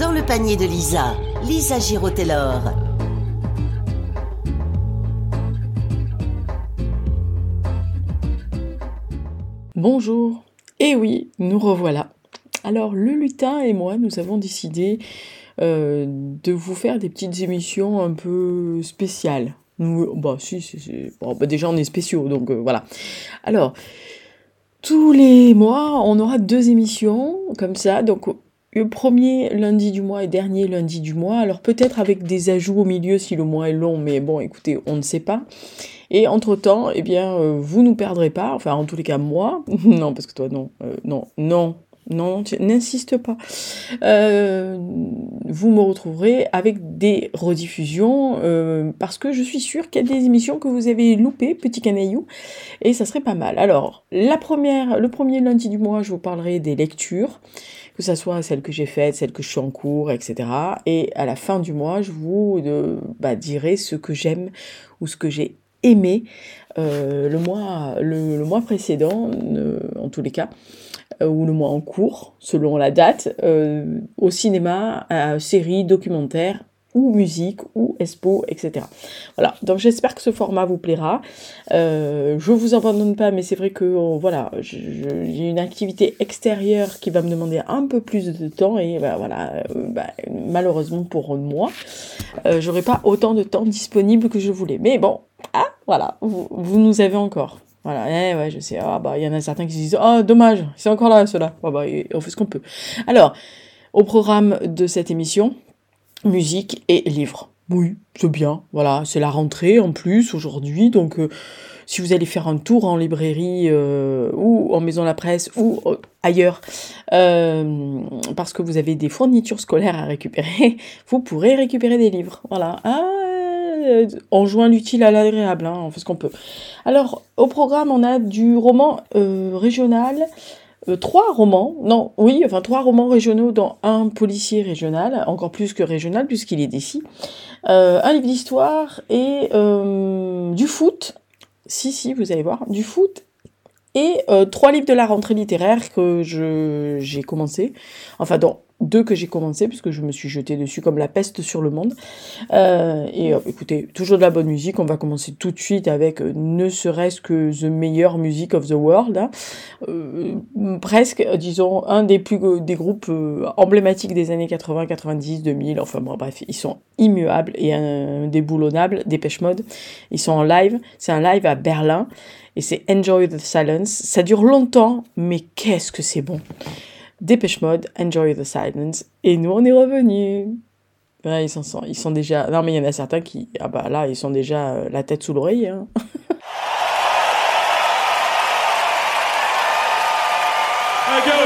Dans le panier de Lisa, Lisa Giraud-Taylor. Bonjour, et oui, nous revoilà. Alors, le lutin et moi, nous avons décidé de vous faire des petites émissions un peu spéciales. Déjà, on est spéciaux, donc voilà. Alors, tous les mois, on aura 2 émissions, comme ça, donc le premier lundi du mois et dernier lundi du mois, alors peut-être avec des ajouts au milieu si le mois est long, mais bon, écoutez, on ne sait pas. Et entre-temps, eh bien, vous nous perdrez pas, enfin, en tous les cas, moi, non, parce que toi, non, n'insiste pas. Vous me retrouverez avec des rediffusions, parce que je suis sûre qu'il y a des émissions que vous avez loupées, petit canaillou, et ça serait pas mal. Alors, le premier lundi du mois, je vous parlerai des lectures, que ça soit celles que j'ai faites, celles que je suis en cours, etc. Et à la fin du mois, je vous dirai ce que j'aime ou ce que j'ai aimé le mois précédent, en tous les cas, ou le mois en cours, selon la date, au cinéma, à séries, documentaires, ou musique, ou expo, etc. Voilà, donc j'espère que ce format vous plaira. Je vous abandonne pas, mais c'est vrai que j'ai une activité extérieure qui va me demander un peu plus de temps, et malheureusement pour moi, j'aurai pas autant de temps disponible que je voulais. Mais bon, vous nous avez encore. Voilà, je sais, il y en a certains qui se disent, dommage, c'est encore là, ceux-là. On fait ce qu'on peut. Alors, au programme de cette émission, musique et livres. Oui, c'est bien, voilà, c'est la rentrée en plus aujourd'hui, donc si vous allez faire un tour en librairie ou en maison de la presse ou ailleurs, parce que vous avez des fournitures scolaires à récupérer, vous pourrez récupérer des livres, voilà. On joint l'utile à l'agréable, on fait ce qu'on peut. Alors, au programme, on a du roman régional, 3 romans régionaux, dont un policier régional, encore plus que régional, puisqu'il est d'ici, un livre d'histoire et du foot, si, vous allez voir, du foot, et 3 livres de la rentrée littéraire que j'ai commencé, enfin, dont 2 que j'ai commencé, puisque je me suis jetée dessus comme la peste sur le monde. Écoutez, toujours de la bonne musique. On va commencer tout de suite avec ne serait-ce que The Meilleure Music of the World. Presque, disons, un des groupes emblématiques des années 80, 90, 2000. Enfin bon, bref, ils sont immuables et indéboulonnables. Depeche Mode. Ils sont en live. C'est un live à Berlin. Et c'est Enjoy the Silence. Ça dure longtemps, mais qu'est-ce que c'est bon. Depeche Mode, Enjoy the Silence, et nous on est revenus. Ouais, ils sont déjà... Non mais il y en a certains qui... là, ils sont déjà la tête sous l'oreiller. Hein. I go.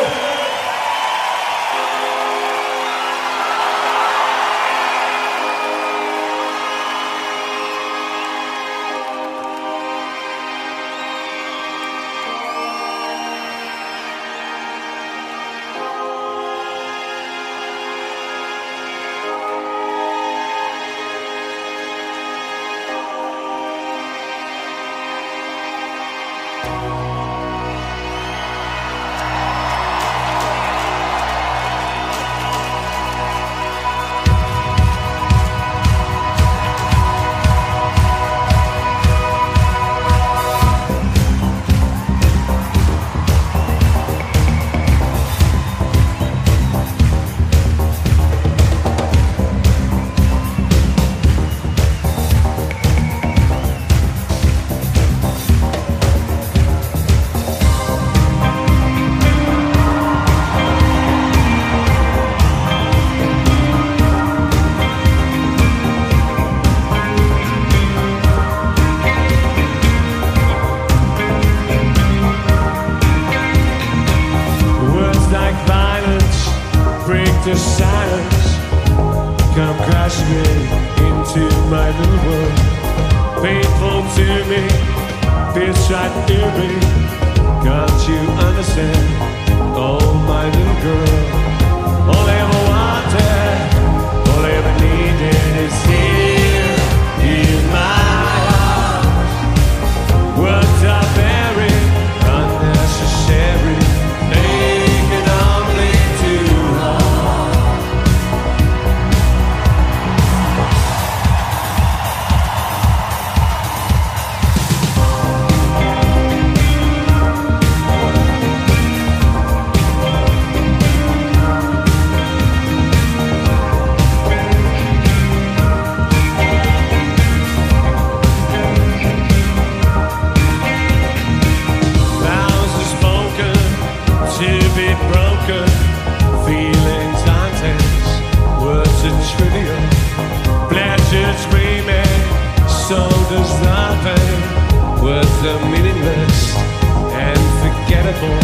The silence come crashing into my little world. Painful to me, feels right near me. Can't you understand? Oh, my little girl. All I ever wanted, all I ever needed is here in my arms. Words are very unnecessary. They can only do harm. are meaningless and forgettable.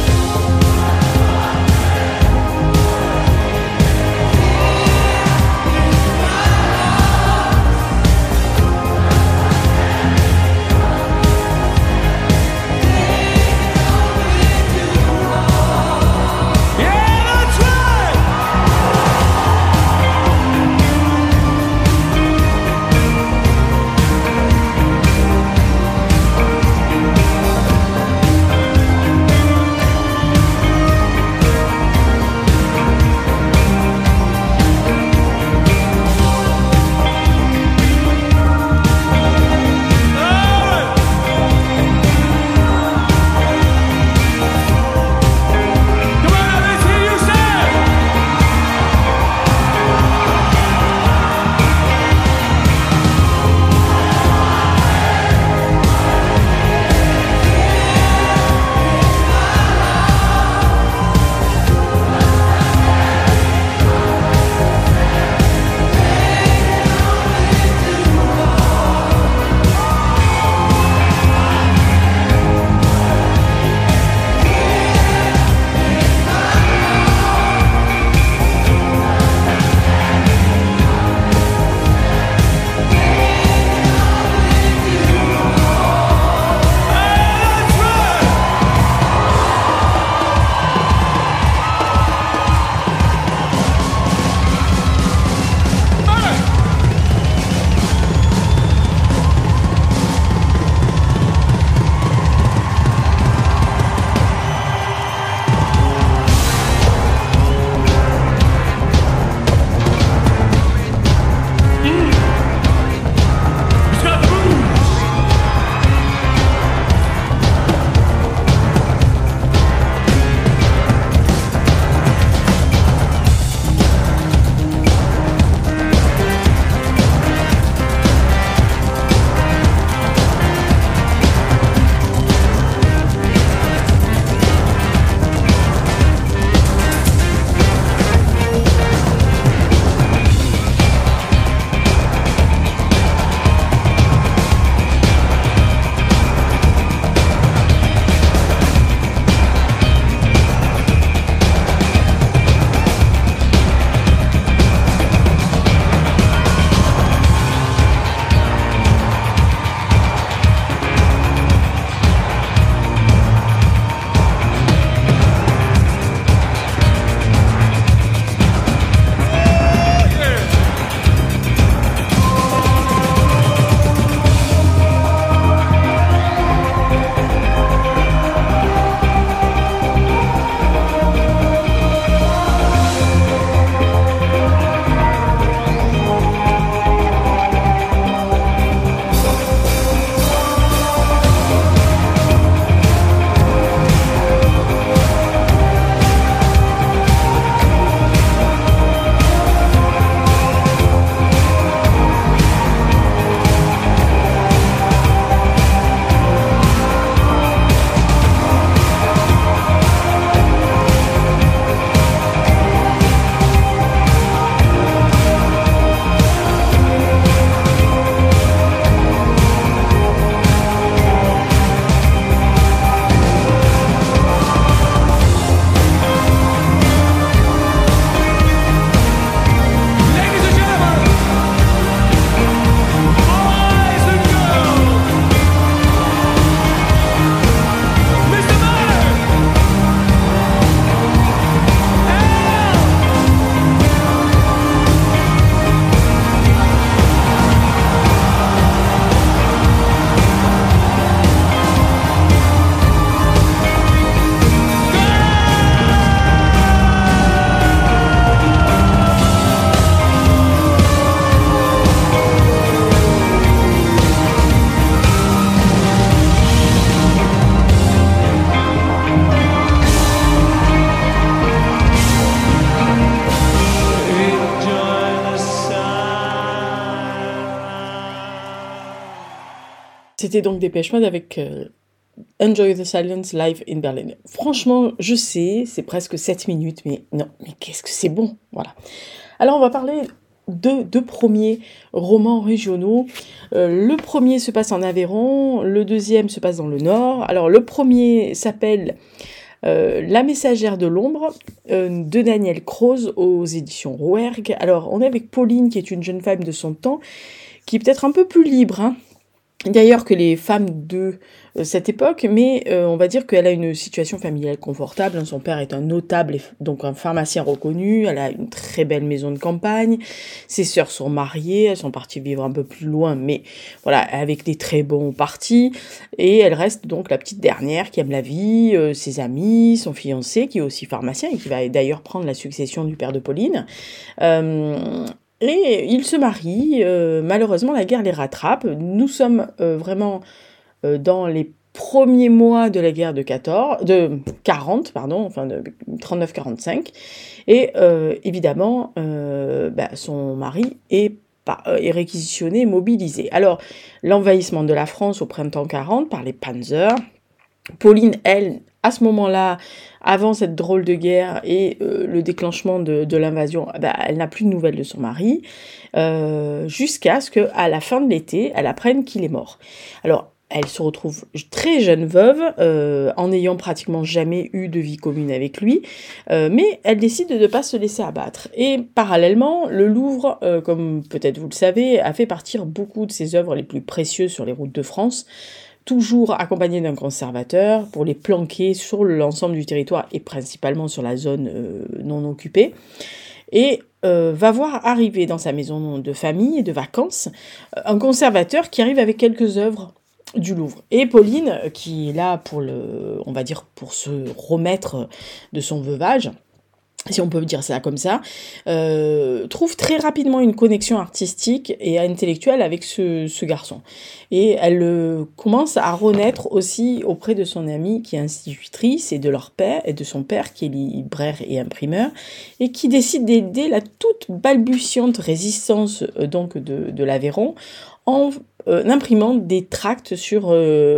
C'était donc Depeche Mode avec Enjoy the Silence live in Berlin. Franchement, je sais, c'est presque 7 minutes, mais non, mais qu'est-ce que c'est bon, voilà. Alors on va parler deux premiers romans régionaux. Le premier se passe en Aveyron, le deuxième se passe dans le Nord. Alors le premier s'appelle La messagère de l'ombre de Daniel Croze aux éditions Rouergue. Alors on est avec Pauline qui est une jeune femme de son temps, qui est peut-être un peu plus libre, hein, d'ailleurs que les femmes de cette époque, mais on va dire qu'elle a une situation familiale confortable. Son père est un notable, donc un pharmacien reconnu, elle a une très belle maison de campagne, ses sœurs sont mariées, elles sont parties vivre un peu plus loin, mais voilà, avec des très bons partis, et elle reste donc la petite dernière qui aime la vie, ses amis, son fiancé qui est aussi pharmacien et qui va d'ailleurs prendre la succession du père de Pauline. Et ils se marient, malheureusement la guerre les rattrape. Nous sommes vraiment dans les premiers mois de la guerre de 40, enfin de 39-45. Et évidemment, son mari est réquisitionné, mobilisé. Alors, l'envahissement de la France au printemps 40 par les Panzers. Pauline, elle, à ce moment-là, avant cette drôle de guerre et le déclenchement de l'invasion, elle n'a plus de nouvelles de son mari, jusqu'à ce qu'à la fin de l'été, elle apprenne qu'il est mort. Alors, elle se retrouve très jeune veuve, en n'ayant pratiquement jamais eu de vie commune avec lui, mais elle décide de ne pas se laisser abattre. Et parallèlement, le Louvre, comme peut-être vous le savez, a fait partir beaucoup de ses œuvres les plus précieuses sur les routes de France, toujours accompagné d'un conservateur pour les planquer sur l'ensemble du territoire et principalement sur la zone non occupée. Et va voir arriver dans sa maison de famille et de vacances un conservateur qui arrive avec quelques œuvres du Louvre. Et Pauline, qui est là pour se remettre de son veuvage, si on peut dire ça comme ça, trouve très rapidement une connexion artistique et intellectuelle avec ce garçon. Et elle commence à renaître aussi auprès de son amie qui est institutrice et de leur père et de son père qui est libraire et imprimeur et qui décide d'aider la toute balbutiante résistance de l'Aveyron en imprimant des tracts sur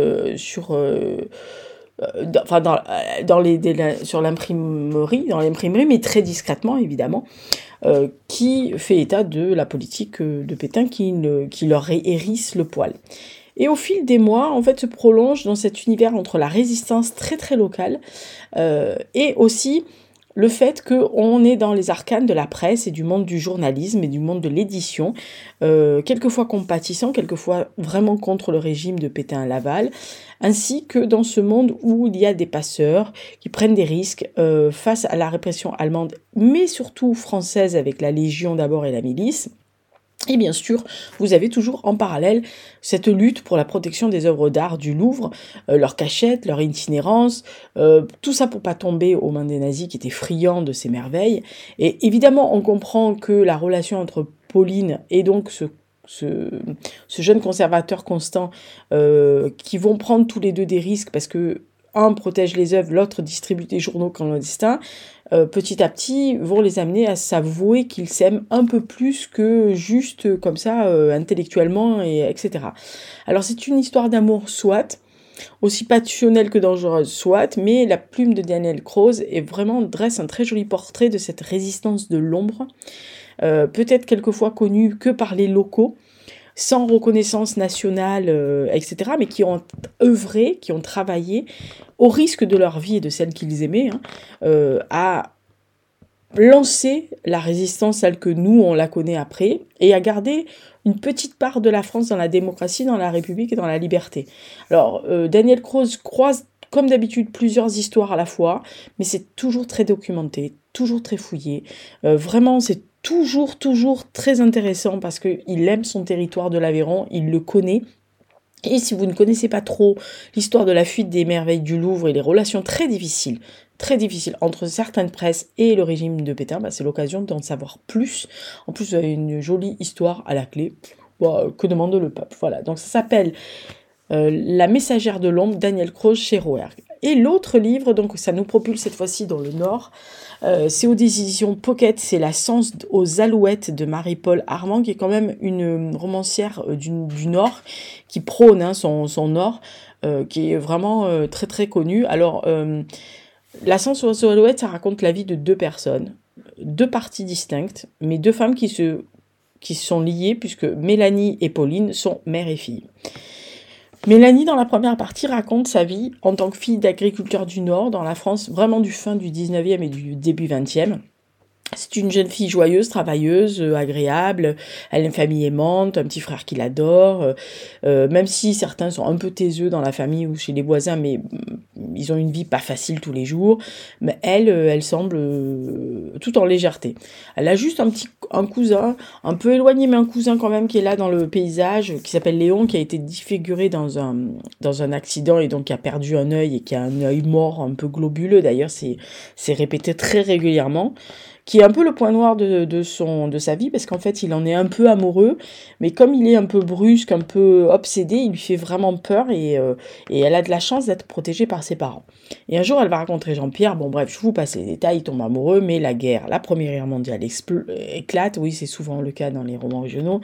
l'imprimerie, mais très discrètement évidemment, qui fait état de la politique de Pétain qui leur hérisse le poil. Et au fil des mois, en fait, se prolonge dans cet univers entre la résistance très très locale et aussi le fait qu'on est dans les arcanes de la presse et du monde du journalisme et du monde de l'édition, quelquefois compatissant, quelquefois vraiment contre le régime de Pétain-Laval, ainsi que dans ce monde où il y a des passeurs qui prennent des risques face à la répression allemande, mais surtout française avec la Légion d'abord et la milice. Et bien sûr, vous avez toujours en parallèle cette lutte pour la protection des œuvres d'art du Louvre, leur cachette, leur itinérance, tout ça pour pas tomber aux mains des nazis qui étaient friands de ces merveilles. Et évidemment, on comprend que la relation entre Pauline et donc ce jeune conservateur Constant, qui vont prendre tous les deux des risques parce que un protège les œuvres, l'autre distribue des journaux clandestins, petit à petit vont les amener à s'avouer qu'ils s'aiment un peu plus que juste comme ça, intellectuellement, etc. Alors c'est une histoire d'amour soit, aussi passionnelle que dangereuse soit, mais la plume de Daniel Croze dresse un très joli portrait de cette résistance de l'ombre, peut-être quelquefois connue que par les locaux, sans reconnaissance nationale, etc., mais qui ont œuvré, qui ont travaillé, au risque de leur vie et de celle qu'ils aimaient, à lancer la résistance, celle que nous, on la connaît après, et à garder une petite part de la France dans la démocratie, dans la République et dans la liberté. Alors, Daniel Croze croise, comme d'habitude, plusieurs histoires à la fois, mais c'est toujours très documenté, toujours très fouillé. Vraiment, c'est toujours très intéressant parce qu'il aime son territoire de l'Aveyron, il le connaît. Et si vous ne connaissez pas trop l'histoire de la fuite des merveilles du Louvre et les relations très difficiles entre certaines presses et le régime de Pétain, c'est l'occasion d'en savoir plus. En plus, vous avez une jolie histoire à la clé. Que demande le peuple? Voilà, donc ça s'appelle La messagère de l'ombre, Daniel Croze chez Rouergue. Et l'autre livre, donc ça nous propulse cette fois-ci dans le Nord, c'est aux éditions Pocket, c'est La Sens aux Alouettes de Marie-Paul Armand, qui est quand même une romancière du Nord, qui prône son Nord, qui est vraiment très très connue. Alors, La Sens aux Alouettes, ça raconte la vie de deux personnes, deux parties distinctes, mais deux femmes qui se qui sont liées puisque Mélanie et Pauline sont mère et fille. Mélanie, dans la première partie, raconte sa vie en tant que fille d'agriculteur du Nord, dans la France vraiment du fin du 19e et du début 20e. C'est une jeune fille joyeuse, travailleuse, agréable. Elle a une famille aimante, un petit frère qui l'adore. Même si certains sont un peu taiseux dans la famille ou chez les voisins, mais ils ont une vie pas facile tous les jours. Mais elle semble tout en légèreté. Elle a juste un cousin, un peu éloigné, mais un cousin quand même qui est là dans le paysage, qui s'appelle Léon, qui a été défiguré dans un accident et donc qui a perdu un œil et qui a un œil mort un peu globuleux. D'ailleurs, c'est répété très régulièrement, qui est un peu le point noir de sa vie, parce qu'en fait, il en est un peu amoureux, mais comme il est un peu brusque, un peu obsédé, il lui fait vraiment peur, et elle a de la chance d'être protégée par ses parents. Et un jour, elle va rencontrer Jean-Pierre, bon bref, je vous passe les détails, il tombe amoureux, mais la Première Guerre mondiale éclate, oui, c'est souvent le cas dans les romans régionaux.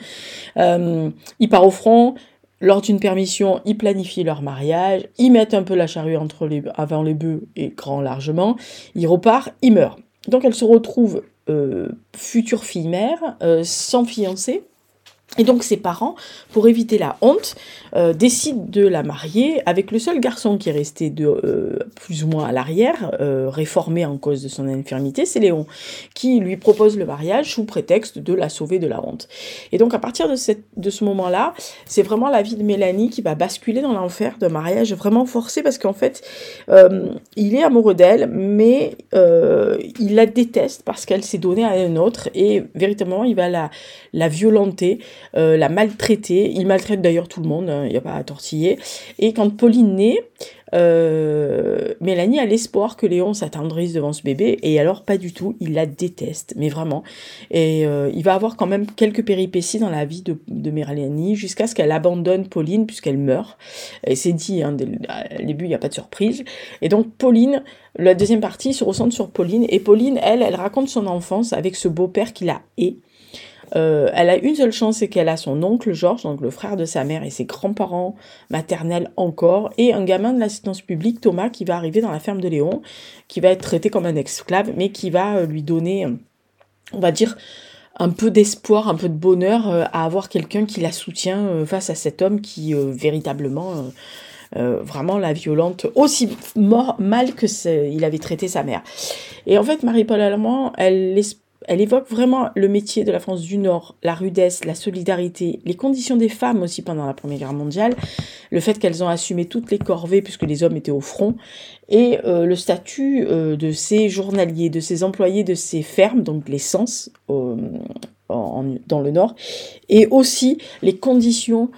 Il part au front. Lors d'une permission, ils planifient leur mariage, ils mettent un peu la charrue avant les bœufs et grand largement, il repart, il meurt. Donc elle se retrouve future fille-mère, sans fiancé. Et donc ses parents, pour éviter la honte, décident de la marier avec le seul garçon qui est resté plus ou moins à l'arrière, réformé en cause de son infirmité, c'est Léon, qui lui propose le mariage sous prétexte de la sauver de la honte. Et donc à partir de ce moment-là, c'est vraiment la vie de Mélanie qui va basculer dans l'enfer d'un mariage vraiment forcé, parce qu'en fait, il est amoureux d'elle, mais il la déteste parce qu'elle s'est donnée à un autre, et véritablement il va la violenter, la maltraiter. Il maltraite d'ailleurs tout le monde, il n'y a pas à tortiller. Et quand Pauline naît, Mélanie a l'espoir que Léon s'attendrisse devant ce bébé, et alors pas du tout, il la déteste, mais vraiment. Et il va avoir quand même quelques péripéties dans la vie de Mélanie, jusqu'à ce qu'elle abandonne Pauline, puisqu'elle meurt. Et c'est dit, dès le début, il n'y a pas de surprise. Et donc Pauline, la deuxième partie se recentre sur Pauline, et Pauline, elle raconte son enfance avec ce beau-père qui la hait. Elle a une seule chance, c'est qu'elle a son oncle Georges, donc le frère de sa mère, et ses grands-parents maternels encore, et un gamin de l'assistance publique, Thomas, qui va arriver dans la ferme de Léon, qui va être traité comme un esclave, mais qui va lui donner, on va dire, un peu d'espoir, un peu de bonheur à avoir quelqu'un qui la soutient face à cet homme qui véritablement vraiment la violente aussi mal que il avait traité sa mère. Et en fait, Marie-Paul Allemand, elle évoque vraiment le métier de la France du Nord, la rudesse, la solidarité, les conditions des femmes aussi pendant la Première Guerre mondiale, le fait qu'elles ont assumé toutes les corvées puisque les hommes étaient au front, et le statut de ces journaliers, de ces employés de ces fermes, donc les sens dans le Nord, et aussi les conditions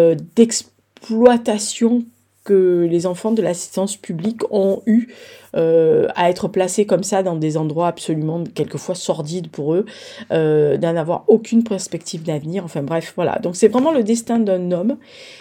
d'exploitation que les enfants de l'assistance publique ont eu à être placés comme ça dans des endroits absolument quelquefois sordides pour eux, d'en avoir aucune perspective d'avenir, enfin bref, voilà. Donc c'est vraiment le destin d'un homme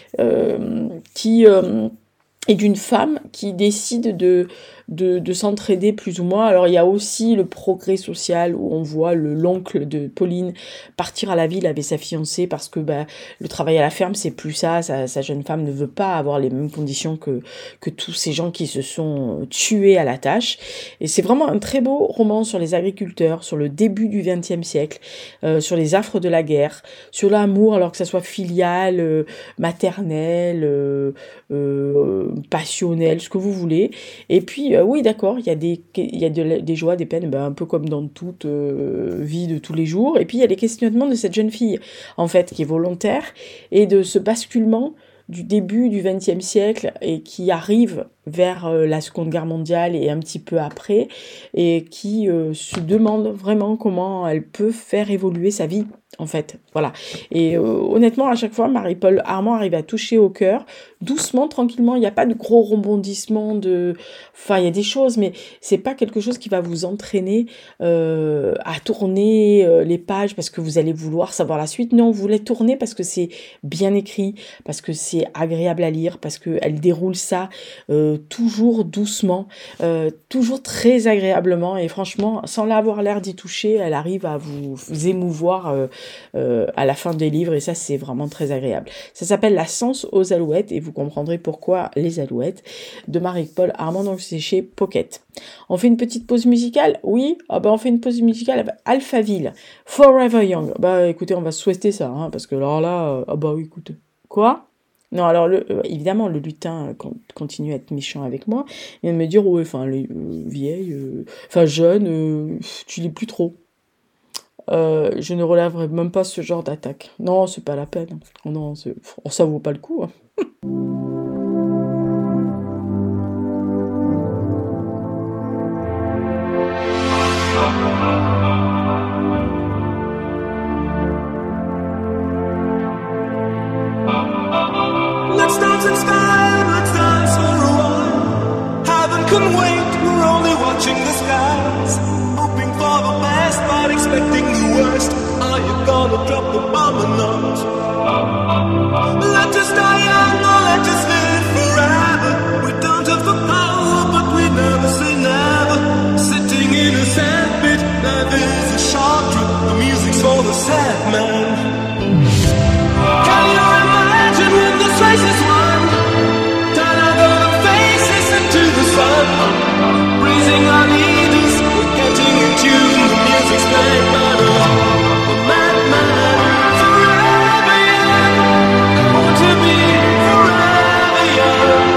qui et d'une femme qui décide de s'entraider plus ou moins. Alors il y a aussi le progrès social où on voit l'oncle de Pauline partir à la ville avec sa fiancée parce que le travail à la ferme c'est plus ça, sa jeune femme ne veut pas avoir les mêmes conditions que tous ces gens qui se sont tués à la tâche. Et c'est vraiment un très beau roman sur les agriculteurs, sur le début du XXe siècle, sur les affres de la guerre, sur l'amour, alors que ça soit filial, maternel, passionnel, ce que vous voulez. Et puis oui, d'accord, il y a des joies, des peines, un peu comme dans toute vie de tous les jours. Et puis il y a les questionnements de cette jeune fille, en fait, qui est volontaire, et de ce basculement du début du XXe siècle et qui arrive vers la Seconde Guerre mondiale et un petit peu après, et qui se demande vraiment comment elle peut faire évoluer sa vie, en fait. Voilà. Et honnêtement, à chaque fois, Marie-Paul Armand arrive à toucher au cœur, doucement, tranquillement. Il n'y a pas de gros rebondissements, enfin, il y a des choses, mais c'est pas quelque chose qui va vous entraîner à tourner les pages parce que vous allez vouloir savoir la suite. Non, vous les tournez parce que c'est bien écrit, parce que c'est agréable à lire, parce qu'elle déroule ça toujours doucement, toujours très agréablement, et franchement, sans avoir l'air d'y toucher, elle arrive à vous émouvoir à la fin des livres, et ça c'est vraiment très agréable. Ça s'appelle La Sens aux Alouettes, et vous comprendrez pourquoi les alouettes, de Marie-Paul Armand, donc c'est chez Pocket. On fait une petite pause musicale? Oui? Ah bah on fait une pause musicale avec Alphaville, Forever Young. Bah écoutez, on va souhaiter ça, hein, parce que alors là, ah bah oui, écoute. Quoi? Non, alors évidemment, le lutin continue à être méchant avec moi. Il vient de me dire, ouais, enfin, vieille, enfin jeune, tu l'es plus trop. Je ne relèverai même pas ce genre d'attaque. Non, c'est pas la peine. Oh non, ça vaut pas le coup. Hein. Let's dance in style, let's dance for a while. Heaven can wait, we're only watching the skies. Hoping for the best, but expecting the worst. Are you gonna drop the bomb or not? Let us die young or let us live forever. We don't have the power, but we never say never. Sitting in a sandpit, life is a short trip. The music's for the sad man. Can you imagine when this race is won? Turn over the faces into the sun. Raising our leaders, we're getting in tune. The music's playing by the madman. Forever young, I want to be forever young.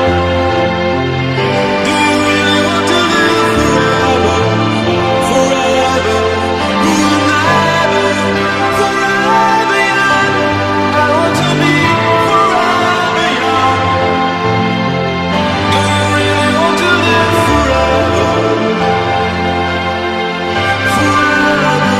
Do you really want to live forever? Forever, forever, forever young. I want to be forever young. Do you really want to live forever? Forever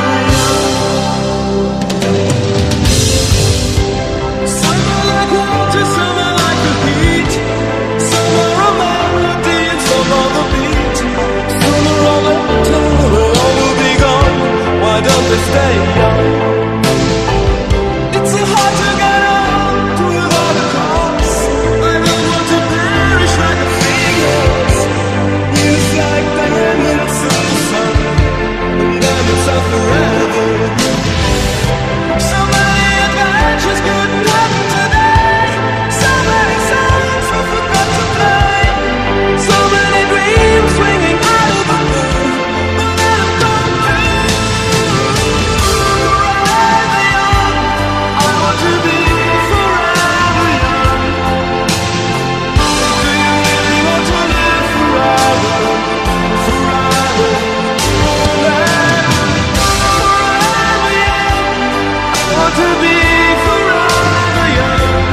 young. Summer like water, summer like the heat. Summer a melody and summer the beat. Sooner or later, they all will be gone. Why don't they stay young? It's so hard to get out without a cause. I don't want to perish like a phoenix. It's like diamonds in the sun, and diamonds are forever. So many adventures couldn't happen today. So many songs we forgot to play. So many dreams swinging out of the blue, but let 'em come true. Forever young, I want to be forever young. Do you really want to live forever? Forever, forever, forever young. I want to be forever young.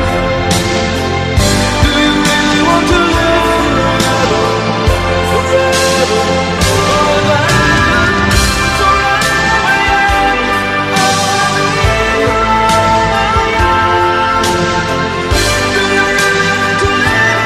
Do you really want to live forever? Forever, forever, forever young. I want to be forever young. Do you really want to live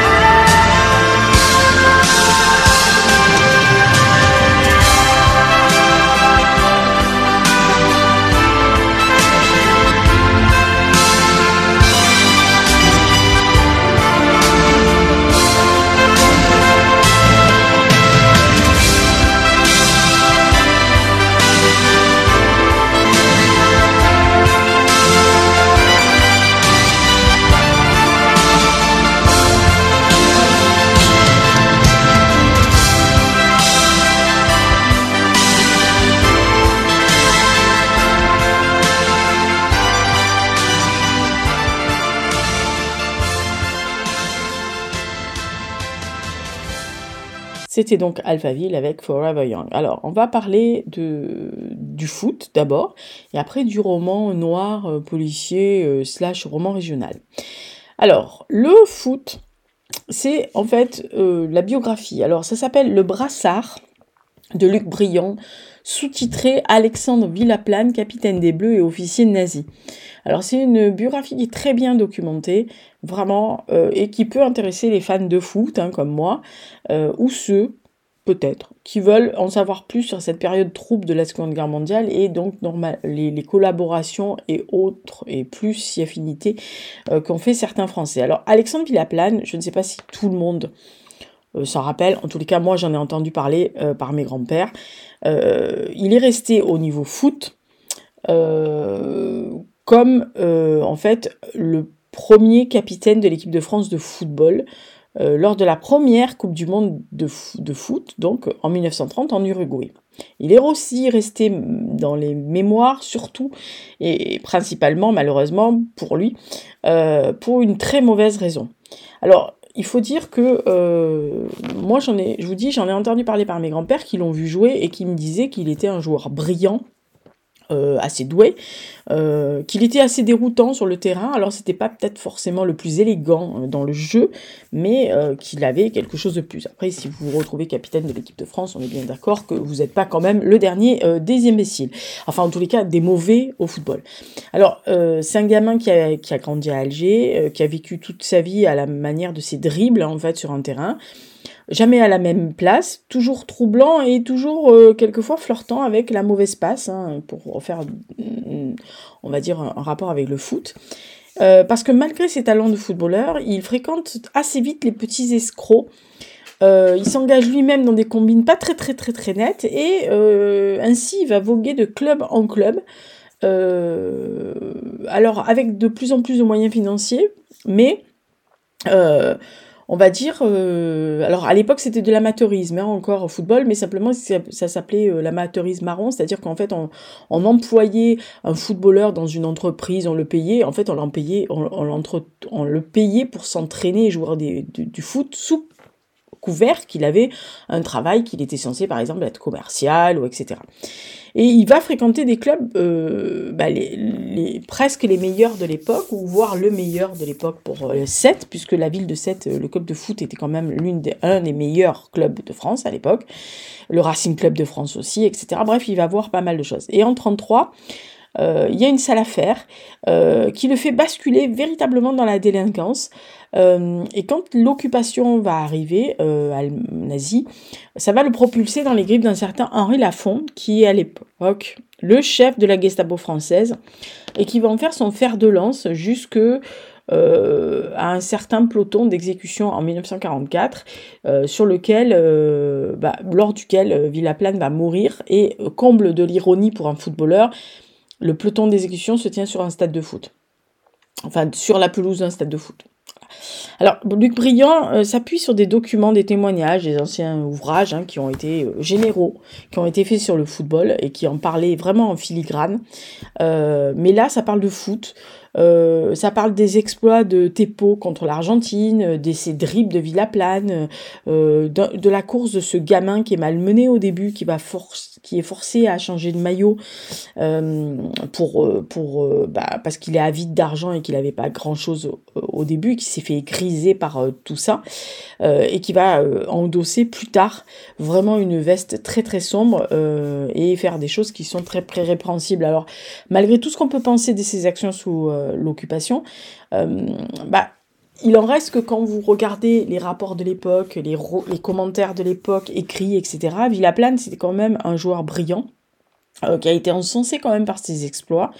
C'était donc Alphaville avec Forever Young. Alors, on va parler du foot d'abord, et après du roman noir policier / roman régional. Alors, le foot, c'est en fait la biographie. Alors, ça s'appelle Le Brassard de Luc Briand, sous-titré Alexandre Villaplane, capitaine des Bleus et officier nazi. Alors, c'est une biographie qui est très bien documentée, vraiment, et qui peut intéresser les fans de foot, hein, comme moi, ou ceux, peut-être, qui veulent en savoir plus sur cette période trouble de la Seconde Guerre mondiale, et donc les collaborations et autres, et plus si affinités, qu'ont fait certains Français. Alors, Alexandre Villaplane, je ne sais pas si tout le monde s'en rappelle, en tous les cas, moi, j'en ai entendu parler par mes grands-pères. Il est resté au niveau foot, comme en fait le premier capitaine de l'équipe de France de football, lors de la première Coupe du Monde de foot, donc en 1930 en Uruguay. Il est aussi resté dans les mémoires, surtout et principalement, malheureusement pour lui, pour une très mauvaise raison. Alors, il faut dire que moi, j'en ai entendu parler par mes grands-pères qui l'ont vu jouer et qui me disaient qu'il était un joueur brillant, assez doué, qu'il était assez déroutant sur le terrain. Alors c'était pas peut-être forcément le plus élégant dans le jeu, mais qu'il avait quelque chose de plus. Après, si vous vous retrouvez capitaine de l'équipe de France, on est bien d'accord que vous n'êtes pas quand même le dernier des imbéciles. Enfin, en tous les cas, des mauvais au football. Alors, c'est un gamin qui a grandi à Alger, qui a vécu toute sa vie à la manière de ses dribbles, en fait, sur un terrain. Jamais à la même place, toujours troublant et toujours quelquefois flirtant avec la mauvaise passe, pour faire, on va dire, un rapport avec le foot. Parce que malgré ses talents de footballeur, il fréquente assez vite les petits escrocs. Il s'engage lui-même dans des combines pas très nettes et ainsi il va voguer de club en club. Alors avec de plus en plus de moyens financiers, mais on va dire, alors à l'époque c'était de l'amateurisme, encore au football, mais simplement ça s'appelait l'amateurisme marron, c'est-à-dire qu'en fait on employait un footballeur dans une entreprise, on le payait, en fait on le payait pour s'entraîner et jouer du foot sous couvert qu'il avait un travail, qu'il était censé par exemple être commercial ou etc. Et il va fréquenter des clubs presque les meilleurs de l'époque, ou voire le meilleur de l'époque pour Sète, puisque la ville de Sète, le club de foot était quand même un des meilleurs clubs de France à l'époque, le Racing Club de France aussi, etc. Bref, il va voir pas mal de choses. Et en 1933, il y a une sale affaire qui le fait basculer véritablement dans la délinquance. Et quand l'occupation va arriver nazie, ça va le propulser dans les griffes d'un certain Henri Lafont, qui est à l'époque le chef de la Gestapo française, et qui va en faire son fer de lance jusque à un certain peloton d'exécution en 1944, lors duquel Villaplane va mourir. Et comble de l'ironie pour un footballeur, le peloton d'exécution se tient sur un stade de foot. Enfin, sur la pelouse d'un stade de foot. Alors, Luc Briand s'appuie sur des documents, des témoignages, des anciens ouvrages qui ont été généraux, qui ont été faits sur le football et qui en parlaient vraiment en filigrane. Mais là, ça parle de foot. Ça parle des exploits de Teppo contre l'Argentine, de ces dribbles de Villaplane, de la course de ce gamin qui est malmené au début, qui est forcé à changer de maillot parce qu'il est avide d'argent et qu'il n'avait pas grand-chose au début, qui s'est fait griser par tout ça, et qui va endosser plus tard vraiment une veste très sombre et faire des choses qui sont très répréhensibles. Alors, malgré tout ce qu'on peut penser de ses actions sous l'occupation, il en reste que quand vous regardez les rapports de l'époque, les commentaires de l'époque écrits, etc., Villaplane, c'était quand même un joueur brillant, qui a été encensé quand même par ses exploits,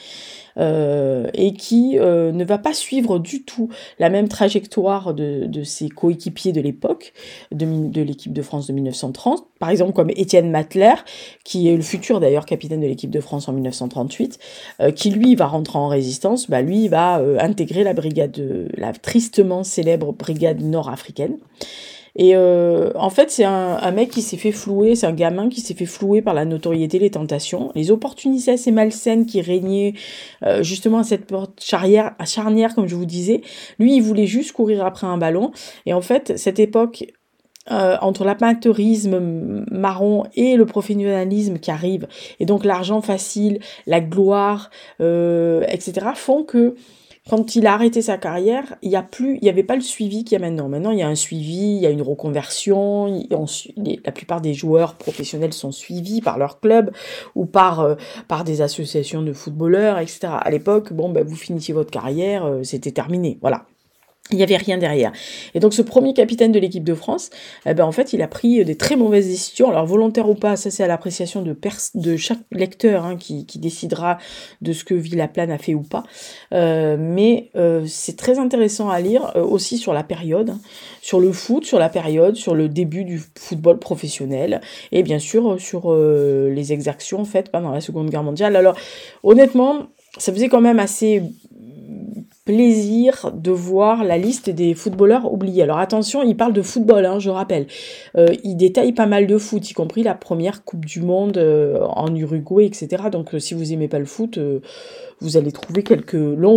et qui ne va pas suivre du tout la même trajectoire de ses coéquipiers de l'époque, de l'équipe de France de 1930, par exemple comme Étienne Matler, qui est le futur d'ailleurs capitaine de l'équipe de France en 1938, qui lui va rentrer en résistance. Lui va intégrer la tristement célèbre brigade nord-africaine. Et en fait, c'est un mec qui s'est fait flouer, c'est un gamin qui s'est fait flouer par la notoriété, les tentations, les opportunités assez malsaines qui régnaient justement à cette charnière, comme je vous disais. Lui, il voulait juste courir après un ballon. Et en fait, cette époque, entre l'amateurisme marron et le professionnalisme qui arrive, et donc l'argent facile, la gloire, etc., font que quand il a arrêté sa carrière, il y avait pas le suivi qu'il y a maintenant. Maintenant, il y a un suivi, il y a une reconversion. La plupart des joueurs professionnels sont suivis par leur club ou par des associations de footballeurs, etc. À l'époque, vous finissiez votre carrière, c'était terminé. Voilà. Il n'y avait rien derrière. Et donc ce premier capitaine de l'équipe de France, en fait, il a pris des très mauvaises décisions. Alors volontaire ou pas, ça c'est à l'appréciation de chaque lecteur qui décidera de ce que Villaplane a fait ou pas. Mais c'est très intéressant à lire aussi sur la période, sur le foot, sur la période, sur le début du football professionnel et bien sûr sur les exactions faites pendant la Seconde Guerre mondiale. Alors honnêtement, ça faisait quand même assez plaisir de voir la liste des footballeurs oubliés. Alors attention, il parle de football, je rappelle. Il détaille pas mal de foot, y compris la première Coupe du Monde en Uruguay, etc. Donc si vous aimez pas le foot, vous allez trouver quelques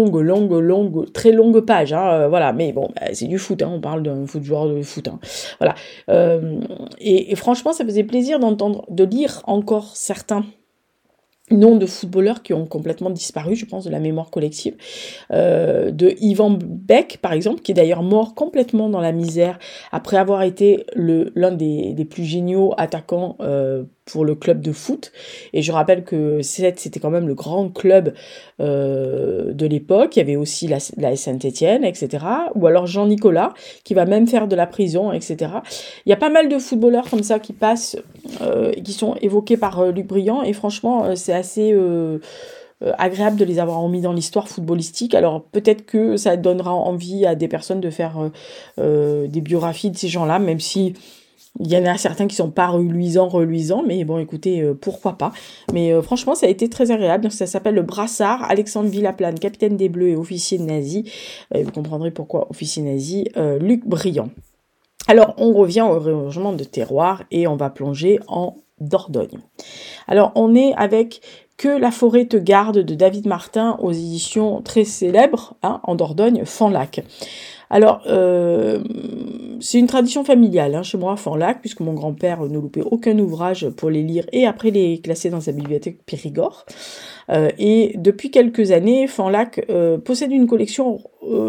très longues pages. Voilà, mais bon, c'est du foot, on parle d'un joueur de foot. Voilà. Et franchement, ça faisait plaisir de lire encore certains noms de footballeurs qui ont complètement disparu, je pense, de la mémoire collective. De Ivan Beck, par exemple, qui est d'ailleurs mort complètement dans la misère après avoir été l'un des plus géniaux attaquants pour le club de foot. Et je rappelle que c'était quand même le grand club de l'époque. Il y avait aussi la Saint-Étienne, etc. Ou alors Jean-Nicolas, qui va même faire de la prison, etc. Il y a pas mal de footballeurs comme ça qui passent, qui sont évoqués par Luc Briand. Et franchement, c'est assez agréable de les avoir mis dans l'histoire footballistique. Alors peut-être que ça donnera envie à des personnes de faire des biographies de ces gens-là, même si il y en a certains qui sont pas reluisants, mais bon, écoutez, pourquoi pas. Mais franchement, ça a été très agréable. Donc, ça s'appelle Le Brassard, Alexandre Villaplane, capitaine des Bleus et officier nazi. Vous comprendrez pourquoi officier nazi, Luc Briand. Alors, on revient au rangement de terroir et on va plonger en Dordogne. Alors, on est avec Que la forêt te garde de David Martin aux éditions très célèbres, en Dordogne, Fanlac. Alors, c'est une tradition familiale chez moi, Fanlac, puisque mon grand-père ne loupait aucun ouvrage pour les lire et après les classer dans sa bibliothèque Périgord. Et depuis quelques années, Fanlac possède une collection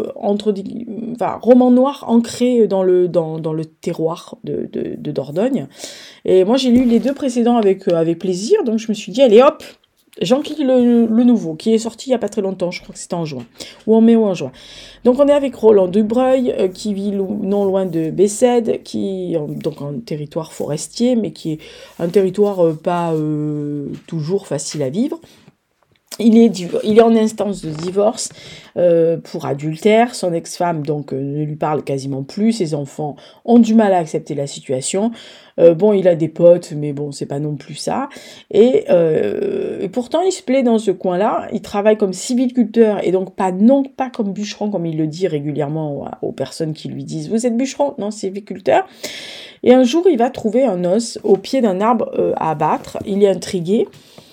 romans noirs ancrés dans le terroir de Dordogne. Et moi, j'ai lu les 2 précédents avec plaisir, donc je me suis dit, allez hop, j'enquille le nouveau, qui est sorti il n'y a pas très longtemps, je crois que c'était en juin, ou en mai ou en juin. Donc on est avec Roland Dubreuil, qui vit non loin de Bessèdes, donc un territoire forestier, mais qui est un territoire pas toujours facile à vivre. Il est en instance de divorce pour adultère. Son ex-femme donc ne lui parle quasiment plus. Ses enfants ont du mal à accepter la situation. Il a des potes, mais bon, c'est pas non plus ça. Et pourtant, il se plaît dans ce coin-là. Il travaille comme sylviculteur et donc pas comme bûcheron, comme il le dit régulièrement aux personnes qui lui disent « Vous êtes bûcheron ?» Non, sylviculteur. Et un jour, il va trouver un os au pied d'un arbre à abattre. Il est intrigué.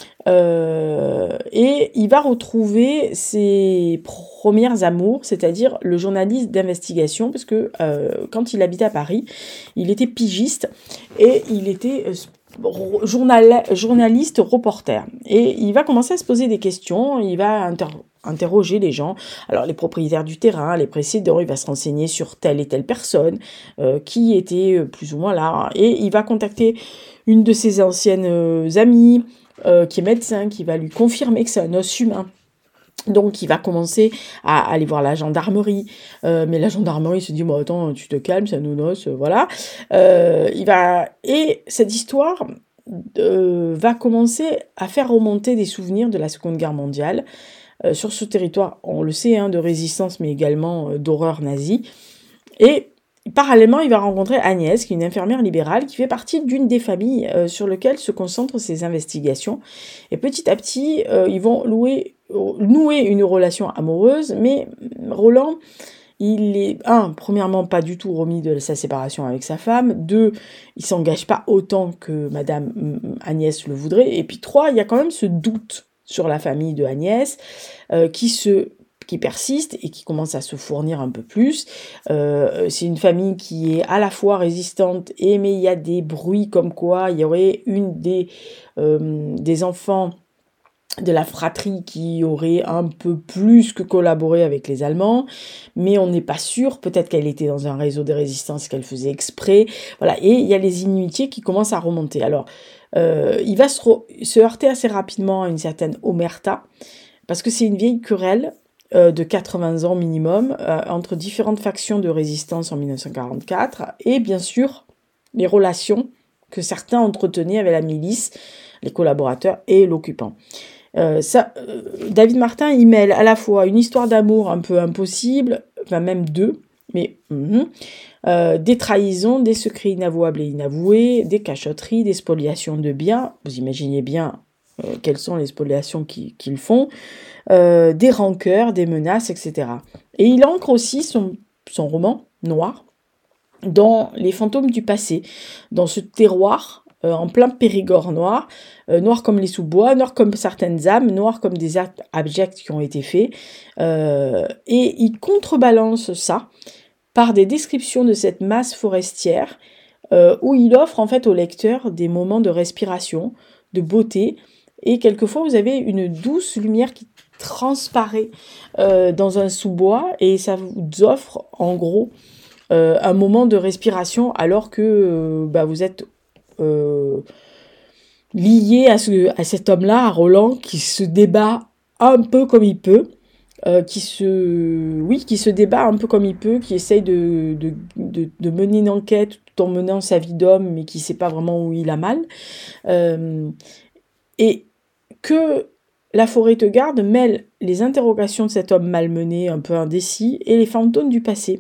Et il va retrouver ses premières amours, c'est-à-dire le journaliste d'investigation, parce que quand il habitait à Paris, il était pigiste et il était journaliste reporter. Et il va commencer à se poser des questions, il va interroger les gens, alors les propriétaires du terrain, les précédents, il va se renseigner sur telle et telle personne qui était plus ou moins là, et il va contacter une de ses anciennes amies, qui est médecin, qui va lui confirmer que c'est un os humain. Donc, il va commencer à aller voir la gendarmerie. Mais la gendarmerie se dit, attends, tu te calmes, c'est un os, voilà. Et cette histoire va commencer à faire remonter des souvenirs de la Seconde Guerre mondiale. Sur ce territoire, on le sait, de résistance, mais également d'horreur nazie. Et parallèlement, il va rencontrer Agnès, qui est une infirmière libérale, qui fait partie d'une des familles sur lesquelles se concentrent ses investigations. Et petit à petit, ils vont nouer une relation amoureuse, mais Roland, il est, premièrement, pas du tout remis de sa séparation avec sa femme. 2, il s'engage pas autant que Madame Agnès le voudrait. Et puis 3, il y a quand même ce doute sur la famille de Agnès, qui persiste et qui commence à se fournir un peu plus. C'est une famille qui est à la fois résistante, mais il y a des bruits comme quoi il y aurait une des enfants de la fratrie qui aurait un peu plus que collaboré avec les Allemands, mais on n'est pas sûr, peut-être qu'elle était dans un réseau de résistance, qu'elle faisait exprès, voilà, et il y a les inimitiés qui commencent à remonter. Alors, il va se heurter assez rapidement à une certaine omerta, parce que c'est une vieille querelle de 80 ans minimum, entre différentes factions de résistance en 1944, et bien sûr, les relations que certains entretenaient avec la milice, les collaborateurs et l'occupant. David Martin, il mêle à la fois une histoire d'amour un peu impossible, enfin même 2, mais des trahisons, des secrets inavouables et inavoués, des cachotteries, des spoliations de biens, vous imaginez bien quelles sont les spoliations qu'ils font, des rancœurs, des menaces, etc. Et il ancre aussi son roman noir dans les fantômes du passé, dans ce terroir en plein Périgord noir, noir comme les sous-bois, noir comme certaines âmes, noir comme des actes abjects qui ont été faits. Et il contrebalance ça par des descriptions de cette masse forestière où il offre en fait au lecteur des moments de respiration, de beauté, et quelquefois vous avez une douce lumière qui transparaît dans un sous-bois et ça vous offre en gros un moment de respiration alors que vous êtes lié à cet homme-là, à Roland, qui se débat un peu comme il peut, qui se débat un peu comme il peut, qui essaye de mener une enquête tout en menant sa vie d'homme, mais qui ne sait pas vraiment où il a mal. Et que La forêt te garde mêle les interrogations de cet homme malmené, un peu indécis, et les fantômes du passé.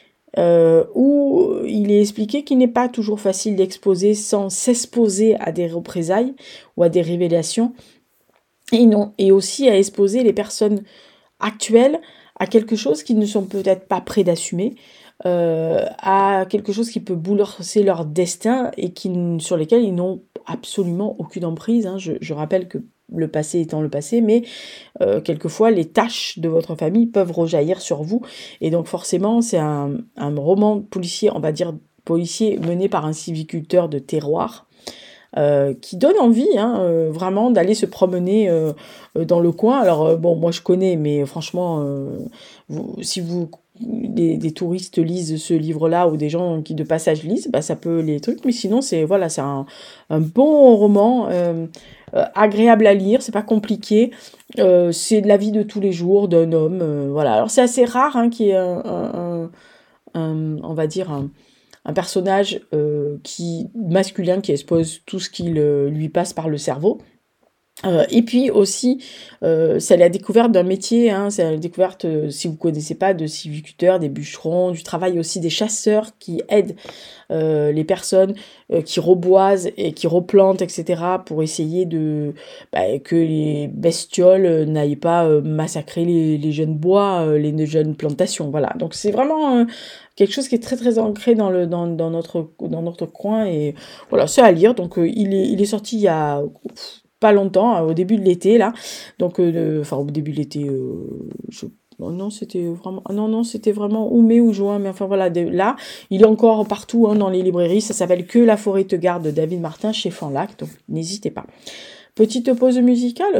Où il est expliqué qu'il n'est pas toujours facile d'exposer sans s'exposer à des représailles ou à des révélations, et aussi à exposer les personnes actuelles à quelque chose qu'ils ne sont peut-être pas prêts d'assumer, à quelque chose qui peut bouleverser leur destin et sur lesquels ils n'ont absolument aucune emprise. Je rappelle que le passé étant le passé, mais quelquefois les tâches de votre famille peuvent rejaillir sur vous, et donc forcément c'est un roman policier, on va dire policier, mené par un sylviculteur de terroir, qui donne envie vraiment d'aller se promener dans le coin. Alors moi je connais, mais franchement si des touristes lisent ce livre-là ou des gens qui de passage lisent, ça peut les trucs, mais sinon c'est un bon roman agréable à lire, c'est pas compliqué, c'est de la vie de tous les jours d'un homme, Alors c'est assez rare qu'il y ait on va dire un personnage masculin qui expose tout ce qui lui passe par le cerveau. Et puis aussi, c'est la découverte d'un métier, c'est la découverte, si vous connaissez pas, de sylviculteurs, des bûcherons, du travail aussi des chasseurs qui aident les personnes qui reboisent et qui replantent, etc., pour essayer que les bestioles n'aillent pas massacrer les jeunes bois, les jeunes plantations. Voilà. Donc c'est vraiment quelque chose qui est très très ancré dans notre coin, et voilà, c'est à lire. Donc il est sorti il y a pas longtemps, au début de l'été là, donc au début de l'été, c'était vraiment ou mai ou juin, mais enfin voilà, là il est encore partout dans les librairies. Ça s'appelle Que la forêt te garde de David Martin chez Fanlac, donc n'hésitez pas. Petite pause musicale,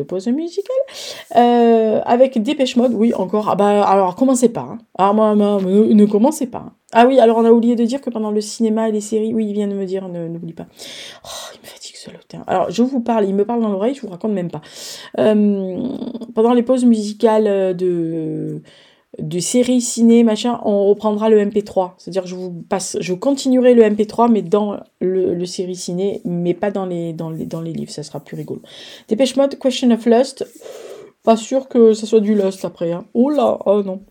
avec Dépêche Mode, oui, encore. Alors, commencez pas. Ne commencez pas. Ah oui, alors on a oublié de dire que pendant le cinéma et les séries, oui, il vient de me dire, n'oublie pas. Oh, il me fatigue ce lotin. Alors, il me parle dans l'oreille, je vous raconte même pas. Pendant les pauses musicales de séries, ciné, machin, on reprendra le MP3. C'est-à-dire que je continuerai le MP3, mais dans le série ciné, mais pas dans les livres. Ça sera plus rigolo. Dépêche Mode, Question of Lust. Pas sûr que ça soit du lust après. Oh là, oh non.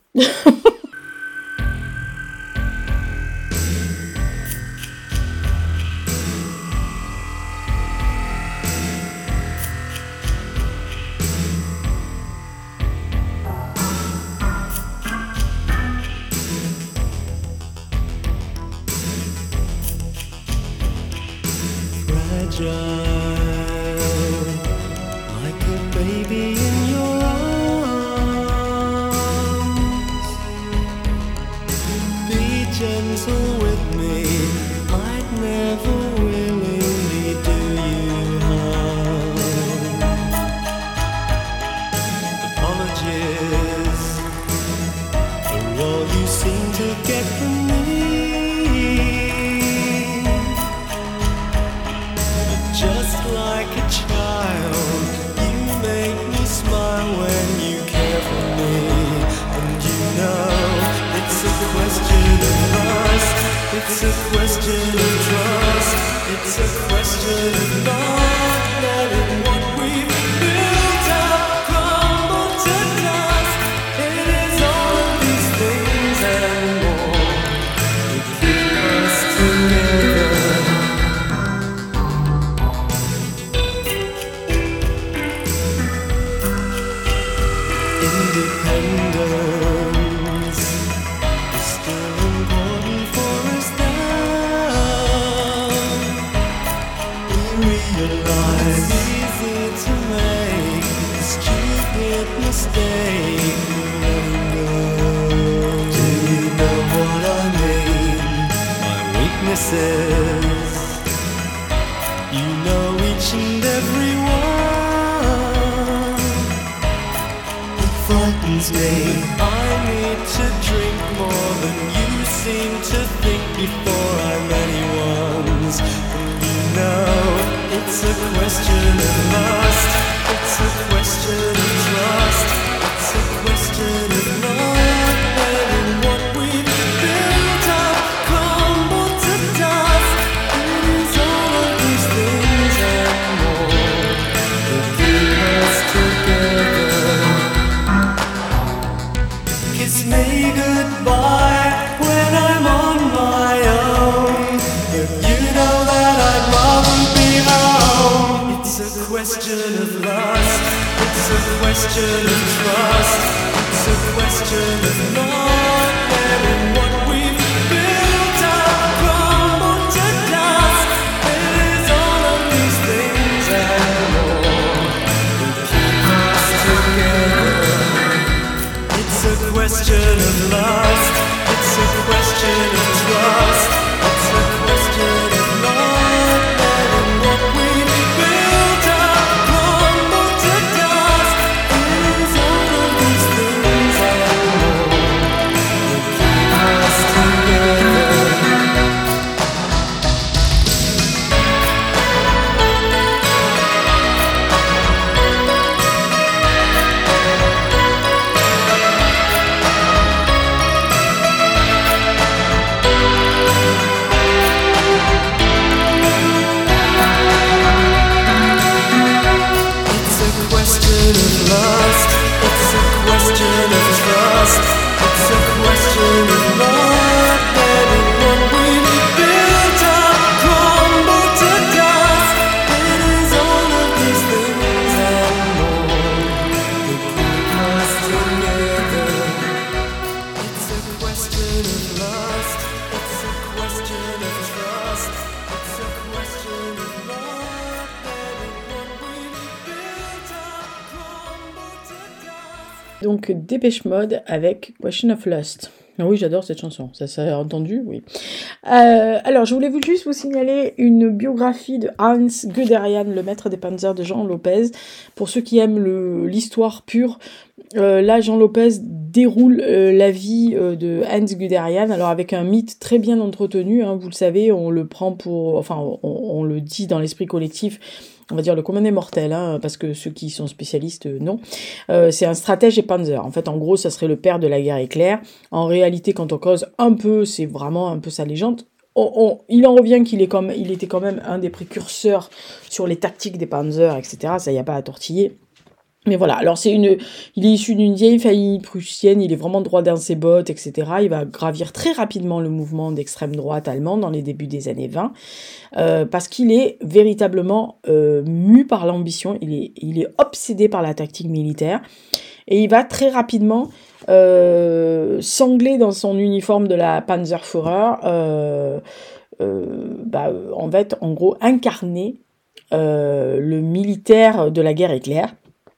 Like a baby in your arms. Be gentle with me, I'd never willingly do you harm. Apologies for all you seem to get from me. Just like a child, you make me smile when you care for me. And you know, it's a question of trust. It's a question of trust. It's a question of not letting what we've built up crumble to dust. It is all of these things and more that keep us together. Independent mistake letting go. Do you know what I mean? My weaknesses, you know each and every one. It frightens me. I need to drink more than you seem to think before I'm anyone's. And you know it's a question of lust. It's a question of trust. It's a question of not letting what we've built up crumble to dust. It is all of these things and more that keep us together. Kiss me goodbye when I'm on my own. If you know that I'd rather be home. It's a question of lust. It's a question of trust. It's a question of not letting what we've built up crumble to dust. It is all of these things and more that keep us together. It's a question of lust. It's a question of trust. It's a question of not letting what we've built up crumble to dust. It is all of these things and more that keep us together. It's a question of lust. It's a question of trust. It's a question of not letting what we've built up crumble to dust. It is all of these things and more that keep us together. It's a question of lust. It's a question of trust. It's a question of not letting what we've built up crumble to dust. Donc Dépêche Mode avec Question of Lust. Ah oui, j'adore cette chanson, ça s'est entendu, oui. Alors, je voulais juste vous signaler une biographie de Hans Guderian, le maître des Panzers de Jean Lopez. Pour ceux qui aiment l'histoire pure, là, Jean Lopez déroule la vie de Hans Guderian, alors avec un mythe très bien entretenu, hein, vous le savez, on le prend pour... Enfin, on le dit dans l'esprit collectif, on va dire le commun des mortels, hein, parce que ceux qui sont spécialistes, non. C'est un stratège et panzer. En fait, en gros, ça serait le père de la guerre éclair. En réalité, quand on cause un peu, c'est vraiment un peu sa légende. Il en revient qu'il était quand même un des précurseurs sur les tactiques des panzers, etc. Ça, y a pas à tortiller. Mais voilà, alors il est issu d'une vieille famille prussienne, il est vraiment droit dans ses bottes, etc. Il va gravir très rapidement le mouvement d'extrême droite allemand dans les débuts des années 20, parce qu'il est véritablement mu par l'ambition, il est obsédé par la tactique militaire, et il va très rapidement s'angler dans son uniforme de la Panzerführer, en fait, en gros, incarner le militaire de la guerre éclair.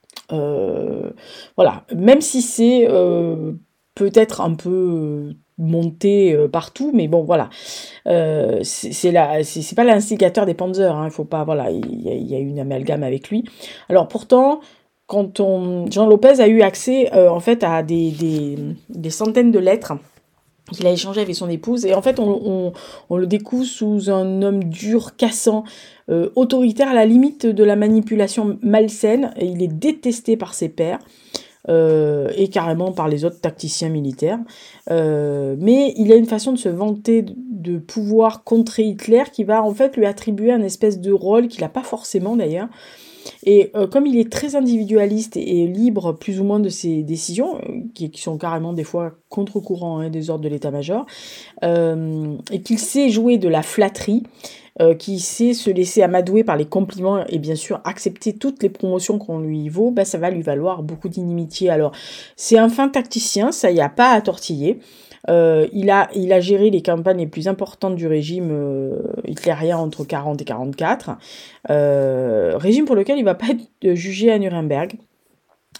Voilà, même si c'est peut-être un peu monté partout, mais bon, voilà, c'est pas l'instigateur des Panzers, hein, il faut pas, voilà, il y a une amalgame avec lui. Alors pourtant, Jean Lopez a eu accès en fait à des centaines de lettres qu'il a échangé avec son épouse, et en fait on le découvre sous un homme dur, cassant, autoritaire à la limite de la manipulation malsaine, et il est détesté par ses pairs et carrément par les autres tacticiens militaires, mais il a une façon de se vanter de pouvoir contrer Hitler qui va en fait lui attribuer un espèce de rôle qu'il n'a pas forcément d'ailleurs. Et comme il est très individualiste et libre plus ou moins de ses décisions, qui sont carrément des fois contre-courant des ordres de l'état-major, et qu'il sait jouer de la flatterie, qui sait se laisser amadouer par les compliments et bien sûr accepter toutes les promotions qu'on lui vaut, ça va lui valoir beaucoup d'inimitié. Alors c'est un fin tacticien, ça y a pas à tortiller. Il a géré les campagnes les plus importantes du régime hitlérien entre 40 et 44, régime pour lequel il va pas être jugé à Nuremberg.